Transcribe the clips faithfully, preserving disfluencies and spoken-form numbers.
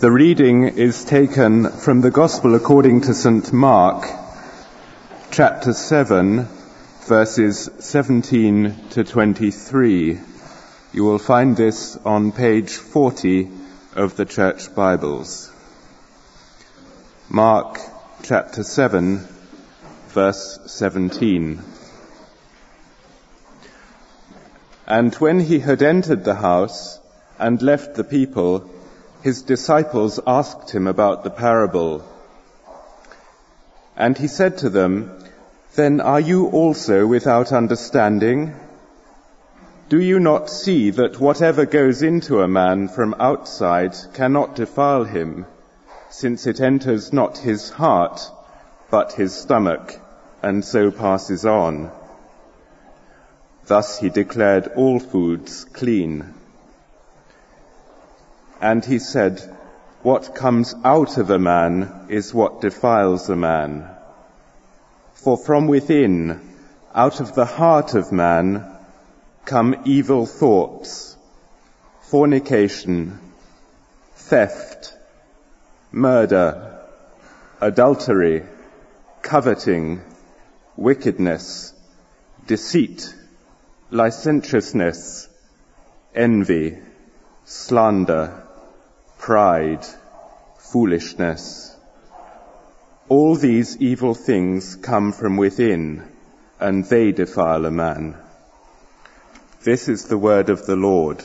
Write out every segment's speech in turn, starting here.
The reading is taken from the Gospel according to Saint Mark, chapter seven, verses seventeen to twenty-three. You will find this on page forty of the Church Bibles. Mark chapter seven, verse seventeen. And when he had entered the house and left the people, his disciples asked him about the parable. And he said to them, "Then are you also without understanding? Do you not see that whatever goes into a man from outside cannot defile him, since it enters not his heart, but his stomach, and so passes on?" Thus he declared all foods clean. And he said, "What comes out of a man is what defiles a man. For from within, out of the heart of man, come evil thoughts, fornication, theft, murder, adultery, coveting, wickedness, deceit, licentiousness, envy, slander, pride, foolishness. All these evil things come from within, and they defile a man." This is the word of the Lord.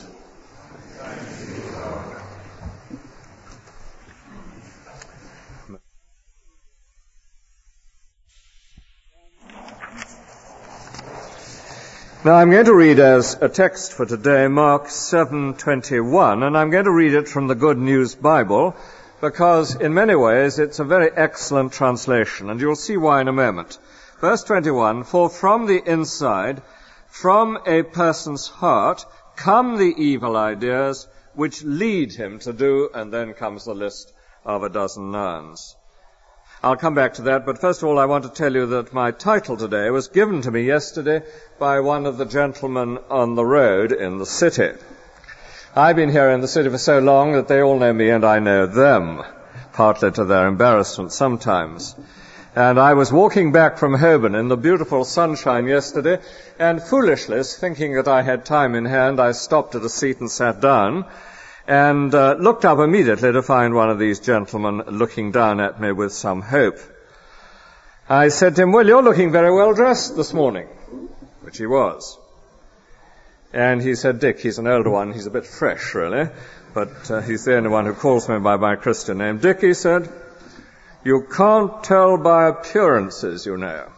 Now I'm going to read as a text for today Mark seven twenty-one, and I'm going to read it from the Good News Bible because in many ways it's a very excellent translation, and you'll see why in a moment. Verse twenty-one, "For from the inside, from a person's heart, come the evil ideas which lead him to do," and then comes the list of a dozen nouns. I'll come back to that, but first of all I want to tell you that my title today was given to me yesterday by one of the gentlemen on the road in the city. I've been here in the city for so long that they all know me and I know them, partly to their embarrassment sometimes. And I was walking back from Holborn in the beautiful sunshine yesterday, and foolishly, thinking that I had time in hand, I stopped at a seat and sat down, and uh, looked up immediately to find one of these gentlemen looking down at me with some hope. I said to him, "Well, you're looking very well dressed this morning," which he was. And he said, "Dick," he's an older one, he's a bit fresh really, but uh, he's the only one who calls me by my Christian name. "Dick," he said, "you can't tell by appearances, you know."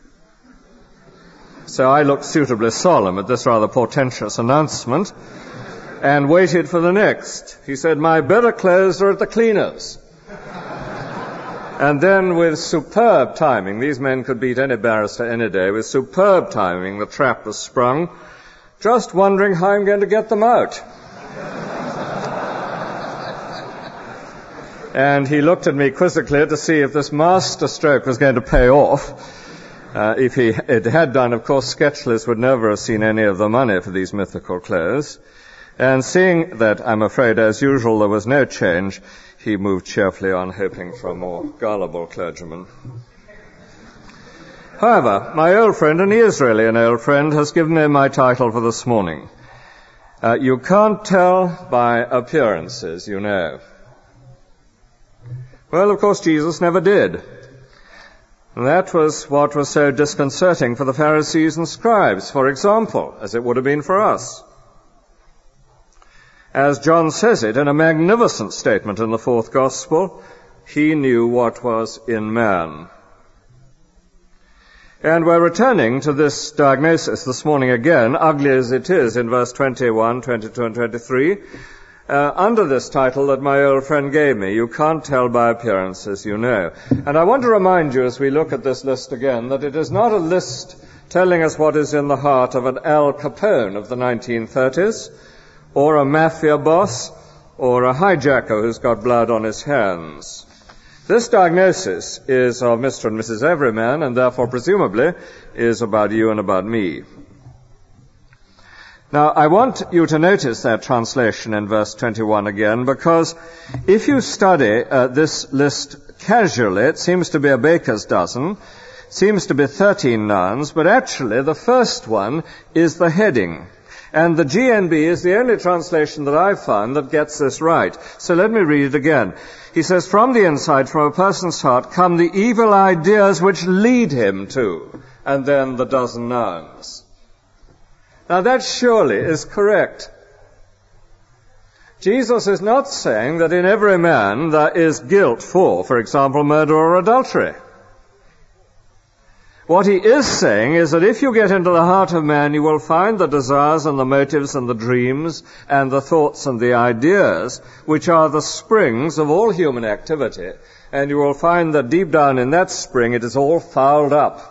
So I looked suitably solemn at this rather portentous announcement, and waited for the next. He said, "My better clothes are at the cleaners." And then with superb timing, these men could beat any barrister any day, with superb timing the trap was sprung, "Just wondering how I'm going to get them out." And he looked at me quizzically to see if this master stroke was going to pay off. Uh, if he it had done, of course, Sketchless would never have seen any of the money for these mythical clothes. And seeing that, I'm afraid, as usual, there was no change, he moved cheerfully on, hoping for a more gullible clergyman. However, my old friend, and he is really an old friend, has given me my title for this morning. Uh, you can't tell by appearances, you know. Well, of course, Jesus never did. And that was what was so disconcerting for the Pharisees and scribes, for example, as it would have been for us. As John says it in a magnificent statement in the fourth Gospel, he knew what was in man. And we're returning to this diagnosis this morning again, ugly as it is, in verse twenty-one, twenty-two, and twenty-three, uh, under this title that my old friend gave me, "You can't tell by appearances, you know." And I want to remind you as we look at this list again that it is not a list telling us what is in the heart of an Al Capone of the nineteen thirties, or a mafia boss, or a hijacker who's got blood on his hands. This diagnosis is of Mister and Missus Everyman, and therefore presumably is about you and about me. Now, I want you to notice that translation in verse twenty-one again, because if you study uh, this list casually, it seems to be a baker's dozen, seems to be thirteen nouns, but actually the first one is the heading. And the G N B is the only translation that I've found that gets this right. So let me read it again. He says, from the inside, from a person's heart, come the evil ideas which lead him to, and then the dozen nouns. Now that surely is correct. Jesus is not saying that in every man there is guilt for, for example, murder or adultery. What he is saying is that if you get into the heart of man, you will find the desires and the motives and the dreams and the thoughts and the ideas, which are the springs of all human activity. And you will find that deep down in that spring, it is all fouled up.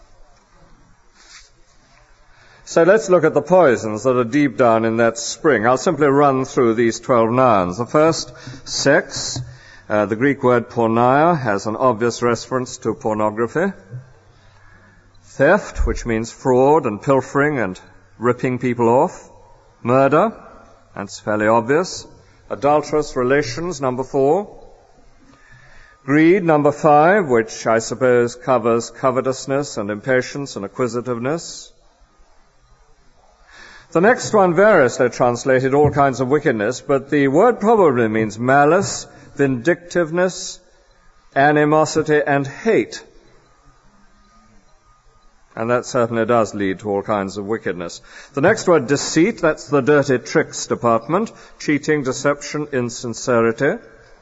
So let's look at the poisons that are deep down in that spring. I'll simply run through these twelve nouns. The first, sex. Uh, the Greek word porneia has an obvious reference to pornography. Theft, which means fraud and pilfering and ripping people off. Murder, that's fairly obvious. Adulterous relations, number four. Greed, number five, which I suppose covers covetousness and impatience and acquisitiveness. The next one variously translated all kinds of wickedness, but the word probably means malice, vindictiveness, animosity, and hate. And that certainly does lead to all kinds of wickedness. The next word, deceit, that's the dirty tricks department. Cheating, deception, insincerity.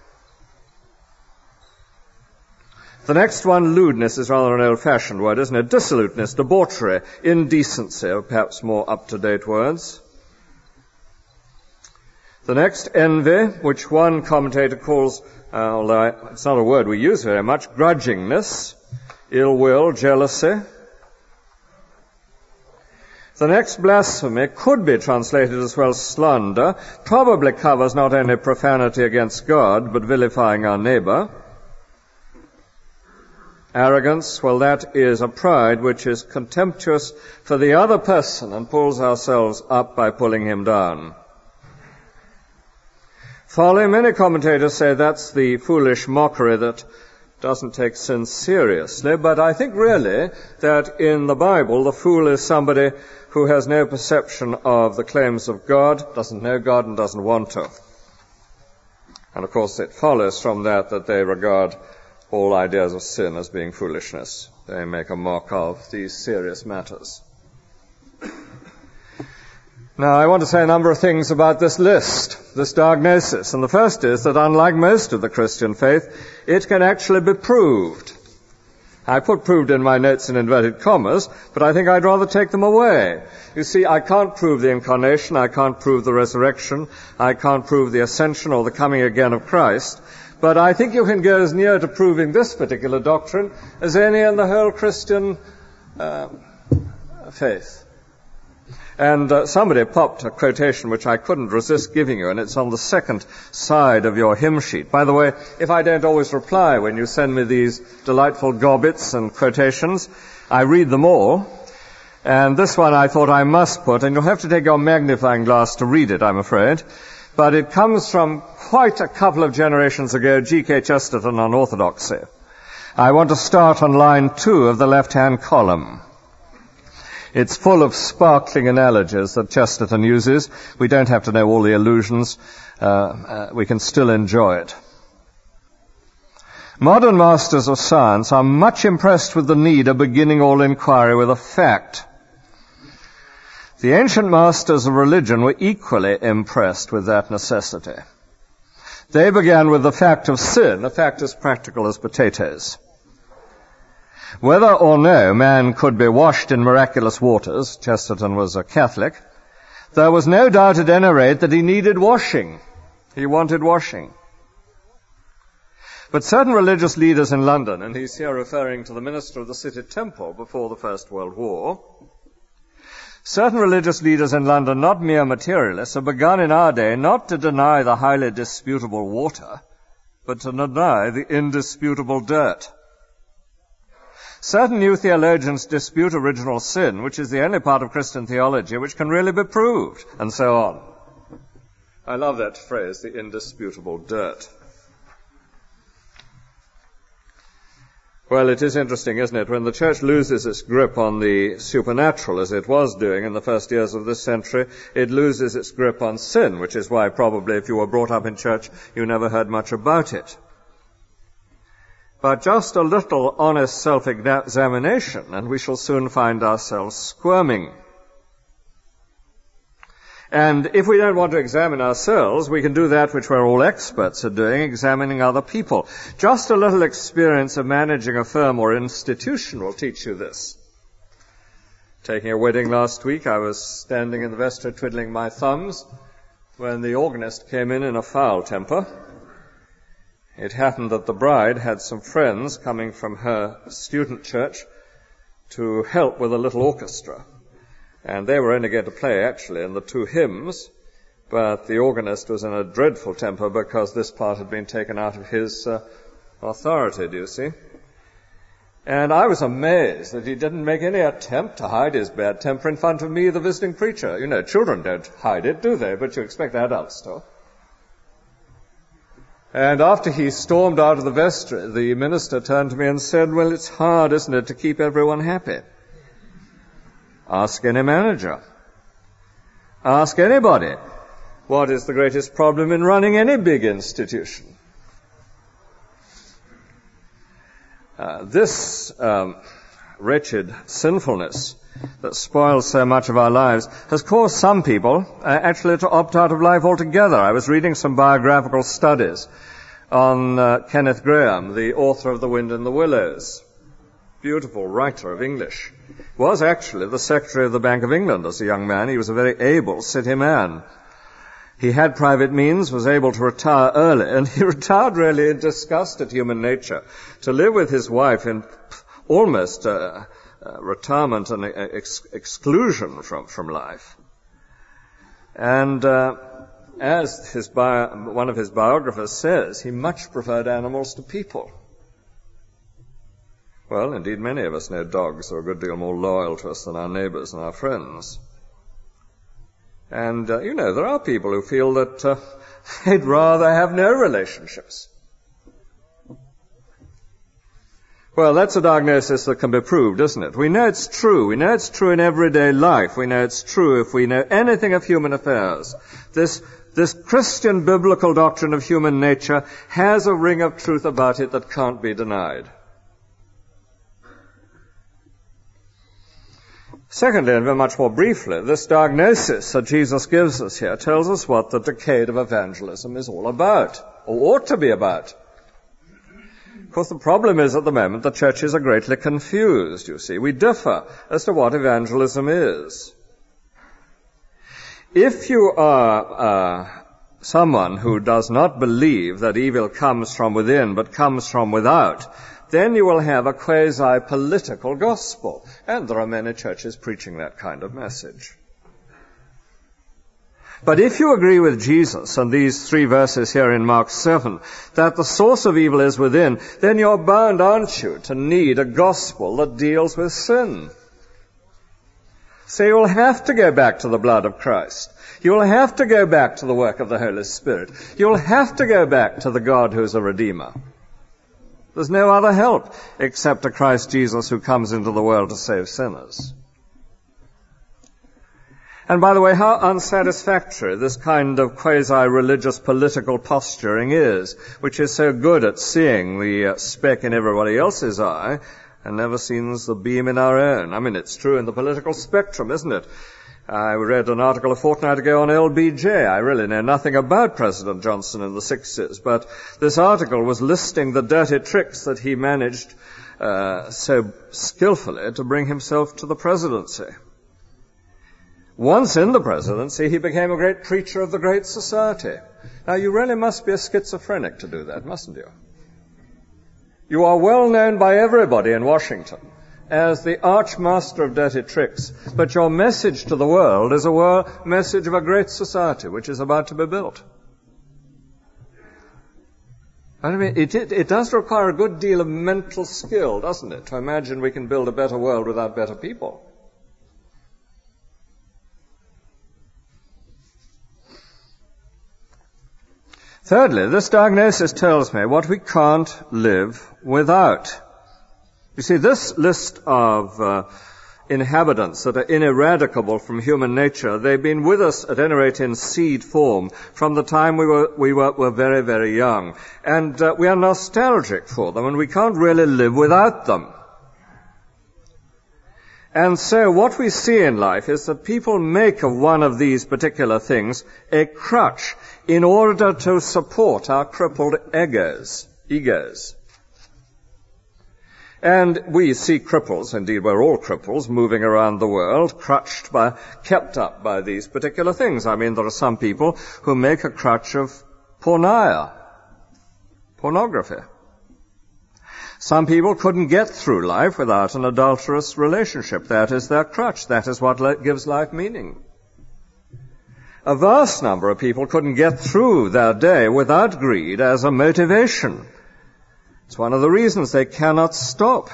The next one, lewdness, is rather an old-fashioned word, isn't it? Dissoluteness, debauchery, indecency, or perhaps more up-to-date words. The next, envy, which one commentator calls, uh, although it's not a word we use very much, grudgingness, ill will, jealousy. The next, blasphemy, could be translated as well slander, probably covers not only profanity against God, but vilifying our neighbor. Arrogance, well, that is a pride which is contemptuous for the other person and pulls ourselves up by pulling him down. Folly, many commentators say that's the foolish mockery that doesn't take sin seriously, but I think really that in the Bible the fool is somebody who has no perception of the claims of God, doesn't know God and doesn't want to. And of course it follows from that that they regard all ideas of sin as being foolishness. They make a mock of these serious matters. Now, I want to say a number of things about this list, this diagnosis. And the first is that unlike most of the Christian faith, it can actually be proved. I put proved in my notes in inverted commas, but I think I'd rather take them away. You see, I can't prove the incarnation, I can't prove the resurrection, I can't prove the ascension or the coming again of Christ, but I think you can go as near to proving this particular doctrine as any in the whole Christian uh, faith. And uh, somebody popped a quotation which I couldn't resist giving you, and it's on the second side of your hymn sheet. By the way, if I don't always reply when you send me these delightful gobbets and quotations, I read them all. And this one I thought I must put, and you'll have to take your magnifying glass to read it, I'm afraid. But it comes from quite a couple of generations ago, G K Chesterton on orthodoxy. I want to start on line two of the left-hand column. It's full of sparkling analogies that Chesterton uses. We don't have to know all the allusions. Uh, uh, we can still enjoy it. Modern masters of science are much impressed with the need of beginning all inquiry with a fact. The ancient masters of religion were equally impressed with that necessity. They began with the fact of sin, a fact as practical as potatoes. Whether or no man could be washed in miraculous waters, Chesterton was a Catholic, there was no doubt at any rate that he needed washing. He wanted washing. But certain religious leaders in London, and he's here referring to the minister of the City Temple before the First World War, certain religious leaders in London, not mere materialists, have begun in our day not to deny the highly disputable water, but to deny the indisputable dirt. Certain new theologians dispute original sin, which is the only part of Christian theology which can really be proved, and so on. I love that phrase, the indisputable dirt. Well, it is interesting, isn't it? When the church loses its grip on the supernatural, as it was doing in the first years of this century, it loses its grip on sin, which is why probably if you were brought up in church, you never heard much about it. But just a little honest self-examination, and we shall soon find ourselves squirming. And if we don't want to examine ourselves, we can do that which we're all experts at doing, examining other people. Just a little experience of managing a firm or institution will teach you this. Taking a wedding last week, I was standing in the vestry twiddling my thumbs when the organist came in in a foul temper. It happened that the bride had some friends coming from her student church to help with a little orchestra. And they were only going to play, actually, in the two hymns, but the organist was in a dreadful temper because this part had been taken out of his uh, authority, do you see? And I was amazed that he didn't make any attempt to hide his bad temper in front of me, the visiting preacher. You know, children don't hide it, do they? But you expect adults to. And after he stormed out of the vestry, the minister turned to me and said, well, it's hard, isn't it, to keep everyone happy? Ask any manager. Ask anybody. What is the greatest problem in running any big institution? Uh, this um, wretched sinfulness that spoils so much of our lives has caused some people uh, actually to opt out of life altogether. I was reading some biographical studies on uh, Kenneth Grahame, the author of The Wind in the Willows. Beautiful writer of English. Was actually the Secretary of the Bank of England as a young man. He was a very able city man. He had private means, was able to retire early, and he retired really in disgust at human nature, to live with his wife in almost uh, uh, retirement and ex- exclusion from, from life. And uh, as his bio- one of his biographers says, he much preferred animals to people. Well, indeed, many of us know dogs are a good deal more loyal to us than our neighbors and our friends. And, uh, you know, there are people who feel that uh, they'd rather have no relationships. Well, that's a diagnosis that can be proved, isn't it? We know it's true. We know it's true in everyday life. We know it's true if we know anything of human affairs. This, this Christian biblical doctrine of human nature has a ring of truth about it that can't be denied. Secondly, and very much more briefly, this diagnosis that Jesus gives us here tells us what the decade of evangelism is all about, or ought to be about. Of course, the problem is at the moment the churches are greatly confused, you see. We differ as to what evangelism is. If you are uh, someone who does not believe that evil comes from within but comes from without, then you will have a quasi-political gospel. And there are many churches preaching that kind of message. But if you agree with Jesus and these three verses here in Mark seven, that the source of evil is within, then you're bound, aren't you, to need a gospel that deals with sin. So you'll have to go back to the blood of Christ. You'll have to go back to the work of the Holy Spirit. You'll have to go back to the God who's a Redeemer. There's no other help except a Christ Jesus who comes into the world to save sinners. And by the way, how unsatisfactory this kind of quasi-religious political posturing is, which is so good at seeing the uh, speck in everybody else's eye and never sees the beam in our own. I mean, it's true in the political spectrum, isn't it? I read an article a fortnight ago on L B J. I really know nothing about President Johnson in the sixties, but this article was listing the dirty tricks that he managed uh, so skillfully to bring himself to the presidency. Once in the presidency, he became a great preacher of the Great Society. Now, you really must be a schizophrenic to do that, mustn't you? You are well known by everybody in Washington as the archmaster of dirty tricks, but your message to the world is a world message of a great society which is about to be built. I mean, it, it, it does require a good deal of mental skill, doesn't it, to imagine we can build a better world without better people. Thirdly, this diagnosis tells me what we can't live without. You see, this list of uh, inhabitants that are ineradicable from human nature, they've been with us, at any rate in seed form, from the time we were, we were, were very, very young. And uh, we are nostalgic for them, and we can't really live without them. And so what we see in life is that people make of one of these particular things a crutch in order to support our crippled egos, egos. And we see cripples, indeed we're all cripples, moving around the world, crutched by, kept up by these particular things. I mean, there are some people who make a crutch of porneia, pornography. Some people couldn't get through life without an adulterous relationship. That is their crutch. That is what gives life meaning. A vast number of people couldn't get through their day without greed as a motivation. It's one of the reasons they cannot stop.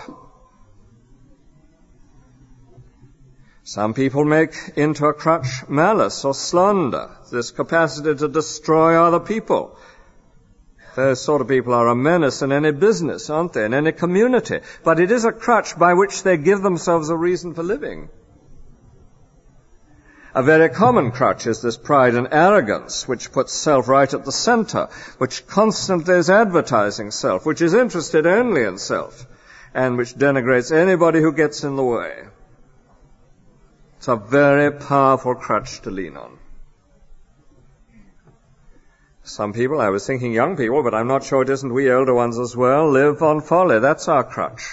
Some people make into a crutch malice or slander, this capacity to destroy other people. Those sort of people are a menace in any business, aren't they, in any community. But it is a crutch by which they give themselves a reason for living. A very common crutch is this pride and arrogance, which puts self right at the center, which constantly is advertising self, which is interested only in self, and which denigrates anybody who gets in the way. It's a very powerful crutch to lean on. Some people, I was thinking young people, but I'm not sure it isn't we older ones as well, live on folly. That's our crutch.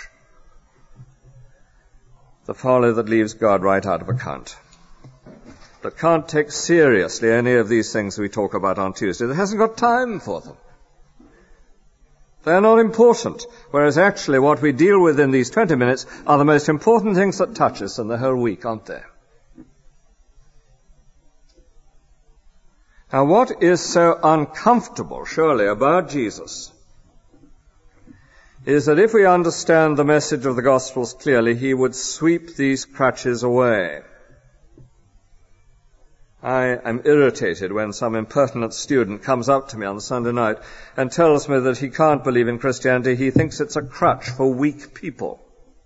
The folly that leaves God right out of account. That can't take seriously any of these things we talk about on Tuesday. That hasn't got time for them. They're not important, whereas actually what we deal with in these twenty minutes are the most important things that touch us in the whole week, aren't they? Now, what is so uncomfortable, surely, about Jesus is that if we understand the message of the Gospels clearly, he would sweep these crutches away. I am irritated when some impertinent student comes up to me on Sunday night and tells me that he can't believe in Christianity. He thinks it's a crutch for weak people.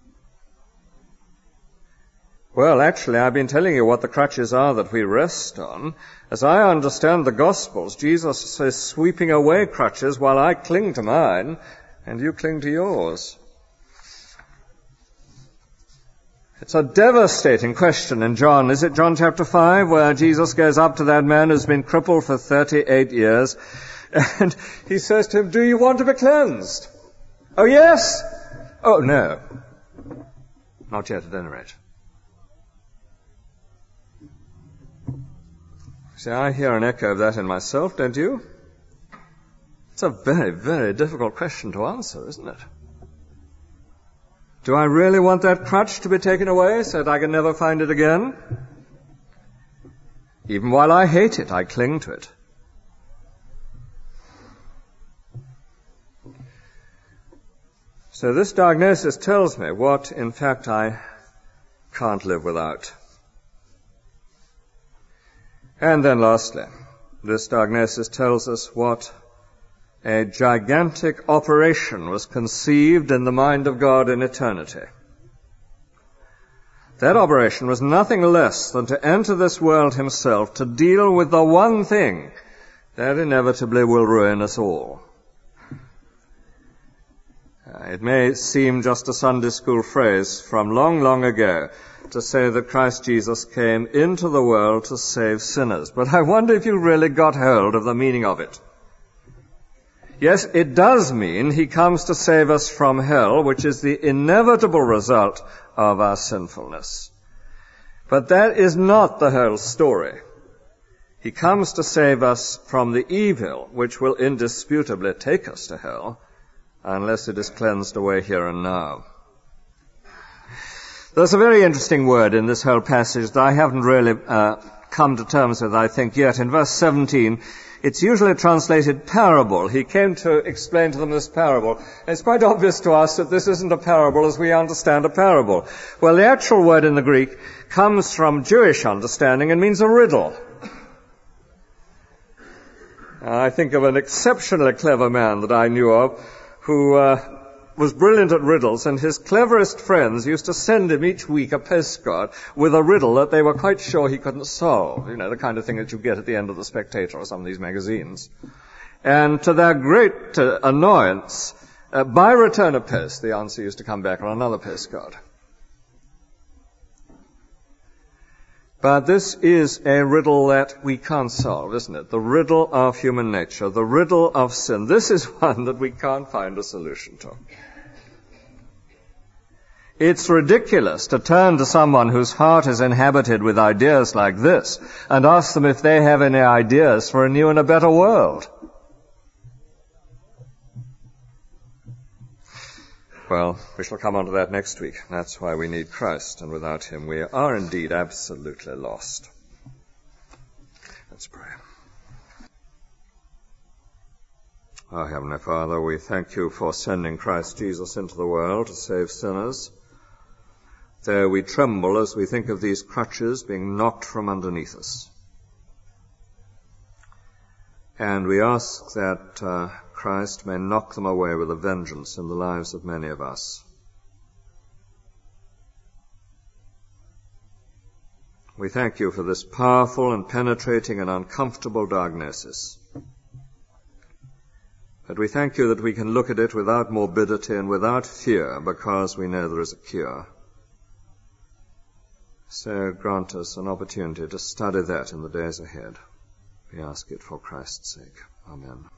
Well, actually, I've been telling you what the crutches are that we rest on. As I understand the Gospels, Jesus is sweeping away crutches while I cling to mine and you cling to yours. It's a devastating question in John. Is it John chapter five, where Jesus goes up to that man who's been crippled for thirty-eight years, and he says to him, "Do you want to be cleansed?" "Oh, yes." "Oh, no." "Not yet, at any rate." See, I hear an echo of that in myself, don't you? It's a very, very difficult question to answer, isn't it? Do I really want that crutch to be taken away so that I can never find it again? Even while I hate it, I cling to it. So this diagnosis tells me what, in fact, I can't live without. And then lastly, this diagnosis tells us what a gigantic operation was conceived in the mind of God in eternity. That operation was nothing less than to enter this world himself to deal with the one thing that inevitably will ruin us all. Uh, it may seem just a Sunday school phrase from long, long ago to say that Christ Jesus came into the world to save sinners, but I wonder if you really got hold of the meaning of it. Yes, it does mean he comes to save us from hell, which is the inevitable result of our sinfulness. But that is not the whole story. He comes to save us from the evil, which will indisputably take us to hell, unless it is cleansed away here and now. There's a very interesting word in this whole passage that I haven't really uh, come to terms with, I think, yet. In verse seventeen, it's usually translated parable. He came to explain to them this parable. And it's quite obvious to us that this isn't a parable as we understand a parable. Well, the actual word in the Greek comes from Jewish understanding and means a riddle. I think of an exceptionally clever man that I knew of who uh, was brilliant at riddles, and his cleverest friends used to send him each week a postcard with a riddle that they were quite sure he couldn't solve. You know, the kind of thing that you get at the end of The Spectator or some of these magazines. And to their great uh, annoyance, uh, by return of post, the answer used to come back on another postcard. But this is a riddle that we can't solve, isn't it? The riddle of human nature, the riddle of sin. This is one that we can't find a solution to. It's ridiculous to turn to someone whose heart is inhabited with ideas like this and ask them if they have any ideas for a new and a better world. Well, we shall come on to that next week. That's why we need Christ, and without him we are indeed absolutely lost. Let's pray. Our Heavenly Father, we thank you for sending Christ Jesus into the world to save sinners. There we tremble as we think of these crutches being knocked from underneath us. And we ask that uh, Christ may knock them away with a vengeance in the lives of many of us. We thank you for this powerful and penetrating and uncomfortable diagnosis. But we thank you that we can look at it without morbidity and without fear, because we know there is a cure. So grant us an opportunity to study that in the days ahead. We ask it for Christ's sake. Amen.